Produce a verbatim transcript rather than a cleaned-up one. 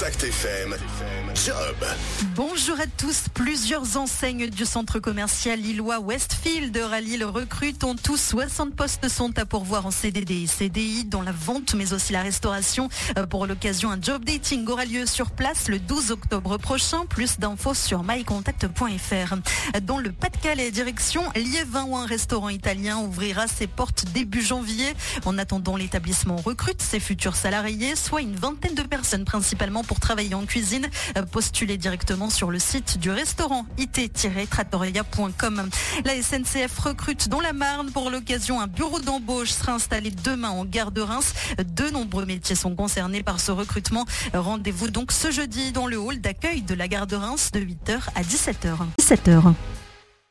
Impact F M, Job. Bonjour à tous. Plusieurs enseignes du centre commercial lillois Westfield à Lille recrutent. En tout, soixante postes sont à pourvoir en C D D et C D I dans la vente, mais aussi la restauration. Pour l'occasion, un job dating aura lieu sur place le douze octobre prochain. Plus d'infos sur mycontact point f r. Dans le Pas-de-Calais, direction Liévin, où un restaurant italien ouvrira ses portes début janvier. En attendant, l'établissement recrute ses futurs salariés, soit une vingtaine de personnes principalement pour travailler en cuisine. Postulez directement sur le site du restaurant i t tiret trattoria point com. La S N C F recrute dans la Marne. Pour l'occasion, un bureau d'embauche sera installé demain en gare de Reims. De nombreux métiers sont concernés par ce recrutement. Rendez-vous donc ce jeudi dans le hall d'accueil de la gare de Reims de huit heures à dix-sept heures. dix-sept heures.